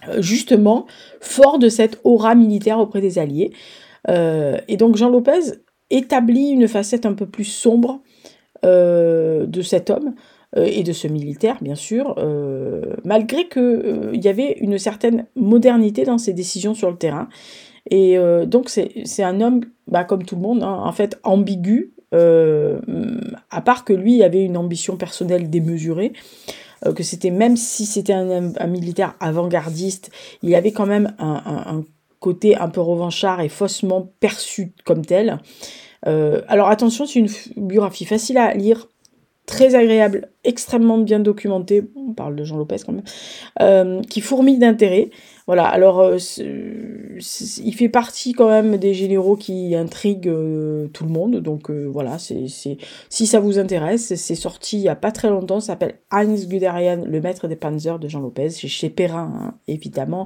justement fort de cette aura militaire auprès des Alliés. Et donc Jean Lopez établit une facette un peu plus sombre de cet homme et de ce militaire, bien sûr, malgré qu'il y avait une certaine modernité dans ses décisions sur le terrain. Et donc c'est un homme, comme tout le monde, hein, en fait ambigu, à part que lui avait une ambition personnelle démesurée, que c'était, même si c'était un militaire avant-gardiste, il avait quand même un côté un peu revanchard et faussement perçu comme tel. Alors attention, c'est une biographie facile à lire, très agréable, extrêmement bien documentée, on parle de Jean Lopez quand même, qui fourmille d'intérêt. Voilà, alors il fait partie quand même des généraux qui intriguent tout le monde, donc voilà, si ça vous intéresse, c'est sorti il n'y a pas très longtemps, ça s'appelle Heinz Guderian, le maître des Panzers de Jean Lopez, c'est chez Perrin, hein, évidemment.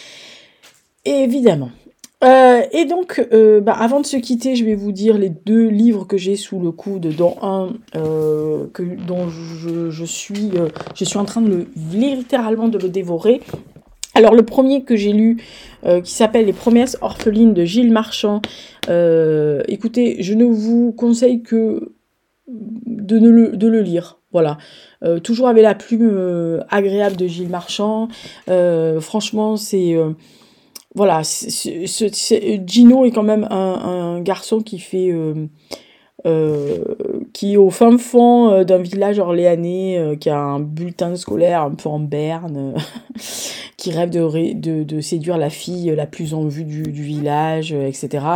Et donc, avant de se quitter, je vais vous dire les 2 livres que j'ai sous le coude, dont un dont je suis en train littéralement de le dévorer. Alors le premier que j'ai lu, qui s'appelle Les promesses orphelines de Gilles Marchand, écoutez, je ne vous conseille que de le lire. Voilà, toujours avec la plume agréable de Gilles Marchand. Franchement, c'est... voilà, Gino est quand même un garçon qui fait... qui est au fin fond d'un village orléanais, qui a un bulletin scolaire un peu en berne, qui rêve de séduire la fille la plus en vue du village, etc.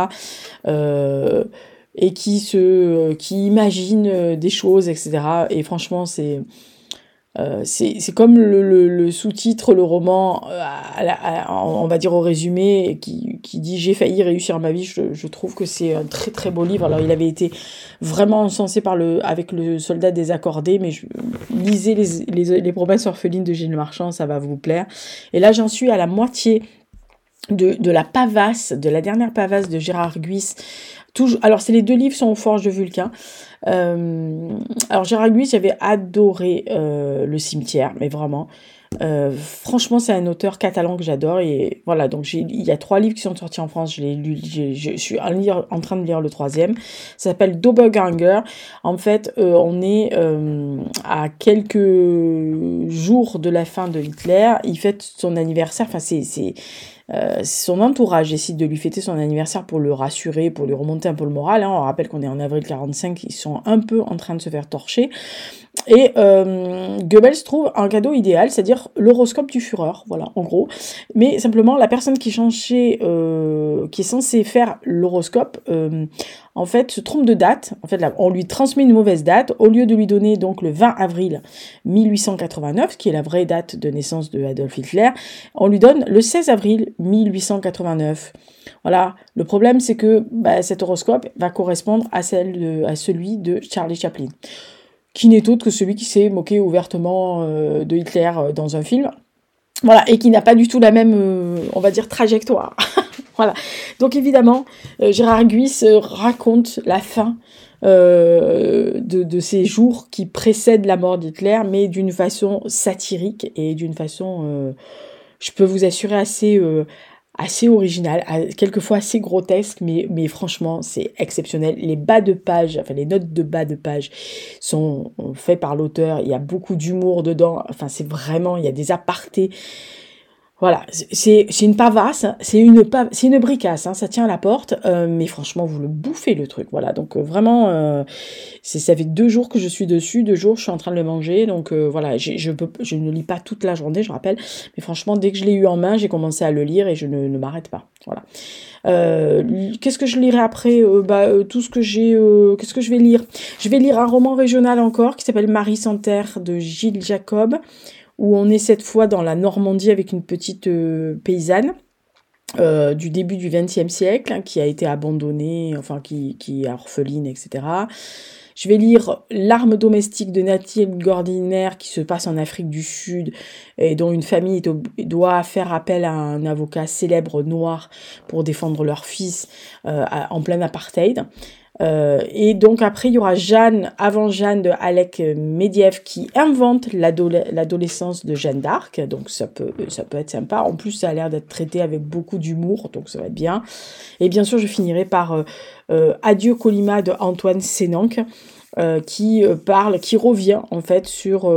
Et qui imagine des choses, etc. Et franchement, c'est comme le sous-titre, le roman, on va dire au résumé, qui dit « J'ai failli réussir ma vie ». Je trouve que c'est un très très beau livre. Alors il avait été vraiment encensé avec le soldat désaccordé, mais lisez les promesses orphelines de Gilles Marchand, ça va vous plaire. Et là j'en suis à la moitié de la Pavasse, de la dernière Pavasse de Gérard Guis. Alors les 2 livres sont aux Forges de Vulcain. Alors Gérard Guis, j'avais adoré Le Cimetière, mais vraiment franchement c'est un auteur catalan que j'adore, et voilà, donc il y a 3 livres qui sont sortis en France, je l'ai lu, je suis en train de lire le 3e, ça s'appelle Doppelganger. En fait on est à quelques jours de la fin de Hitler, il fête son anniversaire, enfin c'est son entourage décide de lui fêter son anniversaire pour le rassurer, pour lui remonter un peu le moral, hein. On rappelle qu'on est en avril 45, ils sont un peu en train de se faire torcher, et Goebbels trouve un cadeau idéal, c'est-à-dire l'horoscope du Führer, voilà, en gros, mais simplement la personne qui est censée faire l'horoscope, en fait, se trompe de date. En fait, là, on lui transmet une mauvaise date. Au lieu de lui donner donc le 20 avril 1889, qui est la vraie date de naissance de Adolf Hitler, on lui donne le 16 avril 1889. Voilà. Le problème, c'est que cet horoscope va correspondre à celui de Charlie Chaplin, qui n'est autre que celui qui s'est moqué ouvertement de Hitler dans un film. Voilà, et qui n'a pas du tout la même, on va dire, trajectoire. Voilà. Donc évidemment, Gérard Guis raconte la fin de ces jours qui précèdent la mort d'Hitler, mais d'une façon satirique et d'une façon, je peux vous assurer, assez originale, quelquefois assez grotesque, mais franchement, c'est exceptionnel. Les les notes de bas de page sont faites par l'auteur, il y a beaucoup d'humour dedans, enfin c'est vraiment, il y a des apartés. Voilà, c'est une pavasse, c'est une bricasse, hein, ça tient à la porte, mais franchement, vous le bouffez le truc, voilà. Donc vraiment, ça fait 2 jours que je suis dessus, 2 jours, je suis en train de le manger, donc voilà, je ne lis pas toute la journée, je rappelle, mais franchement, dès que je l'ai eu en main, j'ai commencé à le lire et je ne m'arrête pas, voilà. Qu'est-ce que je lirai après? Tout ce que j'ai. Qu'est-ce que je vais lire? Je vais lire un roman régional encore qui s'appelle Marie sans terre de Gilles Jacob, où on est cette fois dans la Normandie avec une petite paysanne du début du XXe siècle, hein, qui a été abandonnée, enfin qui est orpheline, etc. Je vais lire L'arme domestique de Nathalie Gordiner, qui se passe en Afrique du Sud, et dont une famille doit faire appel à un avocat célèbre noir pour défendre leur fils en plein apartheid. Et donc après, il y aura Jeanne, avant Jeanne, de Alec Mediev, qui invente l'adolescence de Jeanne d'Arc. Donc ça peut être sympa. En plus, ça a l'air d'être traité avec beaucoup d'humour, donc ça va être bien. Et bien sûr, je finirai par Adieu Colima de Antoine Sénanque, qui revient en fait sur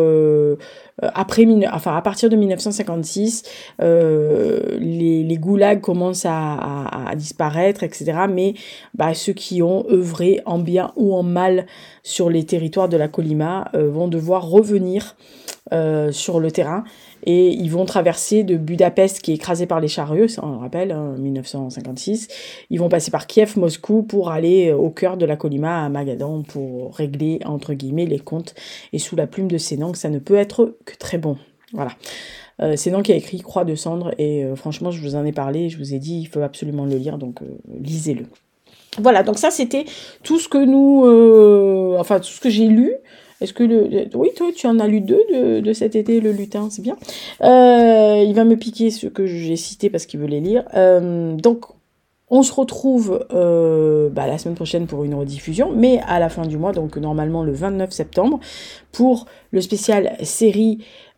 à partir de 1956, les goulags commencent à disparaître, etc. Mais ceux qui ont œuvré en bien ou en mal sur les territoires de la Colima vont devoir revenir sur le terrain. Et ils vont traverser de Budapest, qui est écrasé par les chariots, ça on le rappelle, 1956. Ils vont passer par Kiev, Moscou, pour aller au cœur de la Colima, à Magadan, pour régler, entre guillemets, les comptes. Et sous la plume de Sénanque, ça ne peut être que très bon. Voilà. Sénanque a écrit Croix de cendre, et franchement, je vous en ai parlé, je vous ai dit, il faut absolument le lire, donc lisez-le. Voilà, donc ça, c'était tout ce que tout ce que j'ai lu. Est-ce que oui, toi, tu en as lu 2 de cet été, le lutin, c'est bien. Il va me piquer ce que j'ai cité parce qu'il veut les lire. Donc, on se retrouve la semaine prochaine pour une rediffusion, mais à la fin du mois, donc normalement le 29 septembre, pour le spécial série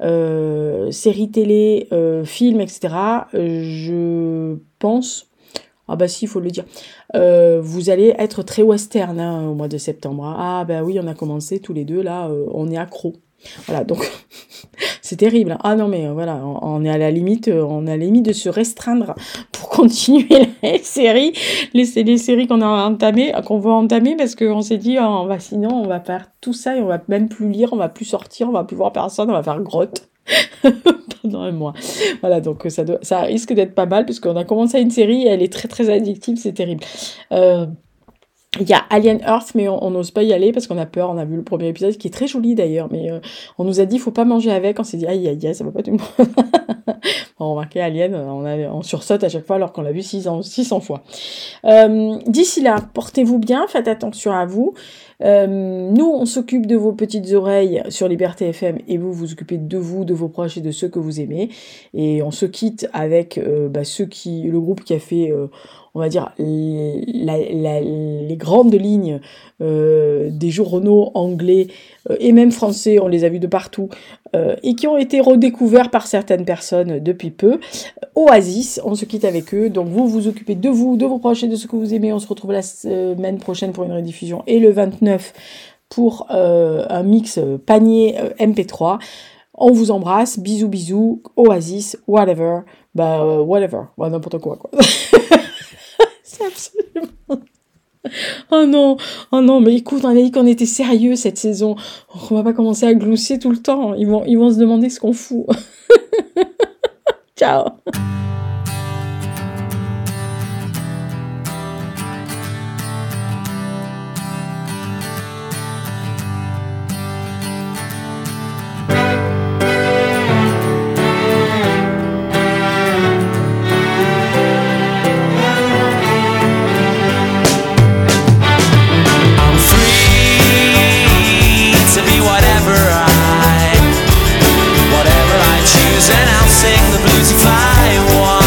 télé, film, etc. Je pense... Ah bah si, il faut le dire. Vous allez être très western au mois de septembre. Ah bah oui, on a commencé tous les deux, là, on est accro. Voilà, donc c'est terrible. Hein. Ah non, mais voilà, on est à la limite, de se restreindre pour continuer les séries, les séries qu'on veut entamer, parce qu'on s'est dit, sinon on va faire tout ça et on va même plus lire, on va plus sortir, on va plus voir personne, on va faire grotte. Pendant un mois. Voilà, donc ça risque d'être pas mal, parce qu'on a commencé une série et elle est très très addictive, c'est terrible. Il y a Alien Earth, mais on n'ose pas y aller parce qu'on a peur. On a vu le premier épisode qui est très joli d'ailleurs, mais on nous a dit faut pas manger avec. On s'est dit aïe, ça va pas tout le monde. On remarquait Alien, on sursaute à chaque fois alors qu'on l'a vu 600 fois. D'ici là, portez-vous bien, faites attention à vous. Nous, on s'occupe de vos petites oreilles sur Liberté FM, et vous occupez de vous, de vos proches et de ceux que vous aimez. Et on se quitte avec le groupe qui a fait, on va dire, les grandes lignes des journaux anglais et même français, on les a vus de partout, et qui ont été redécouverts par certaines personnes depuis peu. Oasis, on se quitte avec eux. Donc vous occupez de vous, de vos proches et de ce que vous aimez. On se retrouve la semaine prochaine pour une rediffusion, et le 29 pour un mix panier MP3. On vous embrasse, bisous, Oasis, whatever, n'importe quoi. C'est absolument... Oh non, mais écoute, on a dit qu'on était sérieux cette saison. On va pas commencer à glousser tout le temps. Ils vont se demander ce qu'on fout. Ciao. Whatever I choose, and I'll sing the bluesy fly one.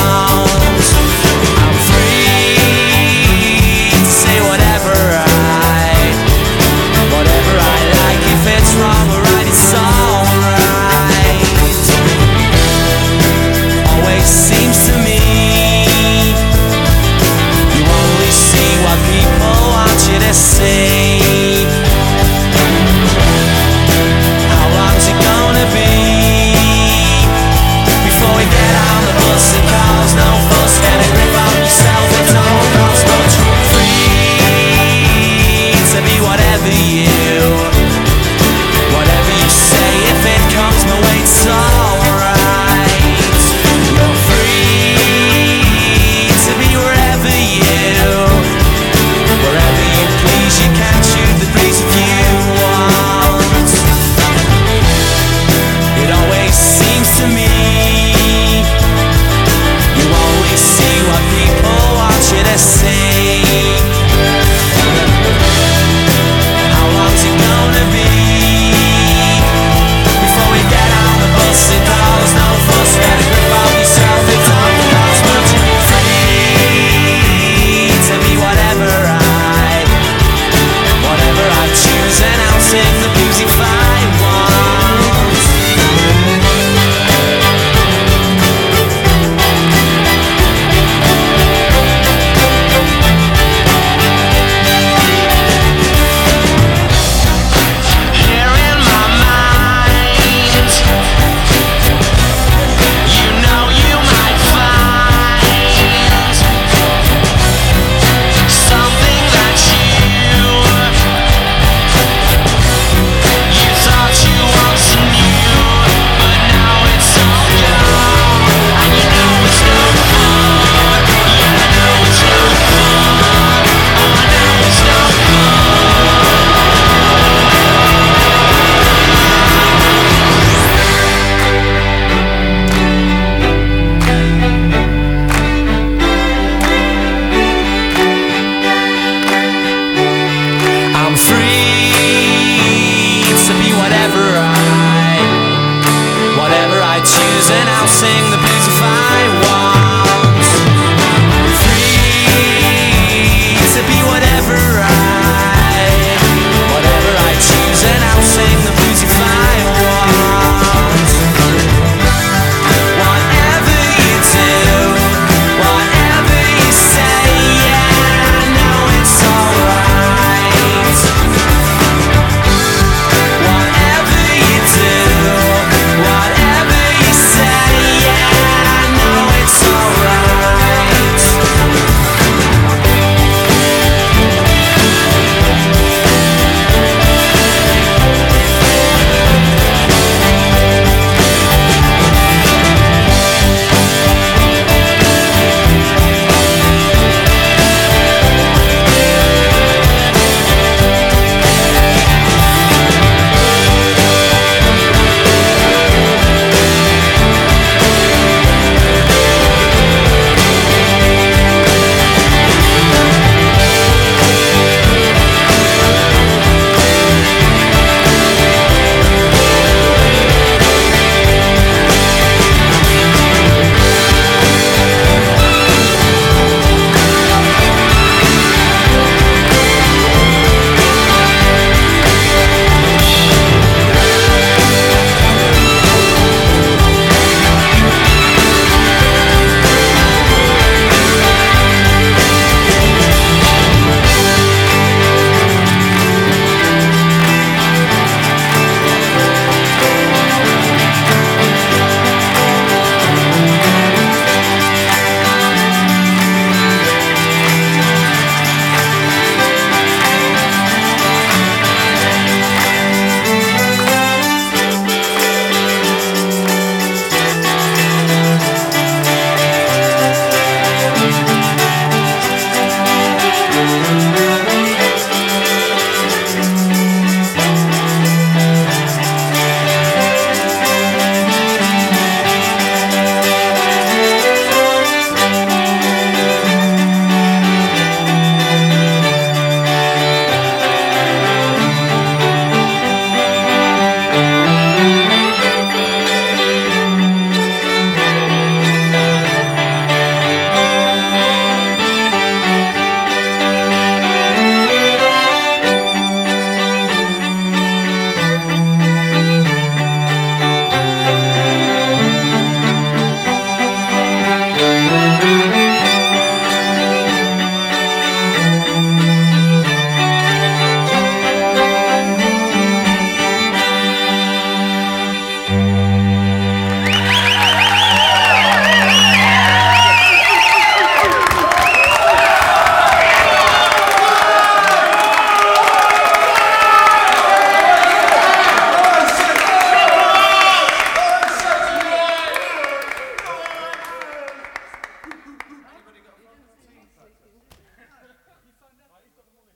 voices and I'll sing the blues if I want.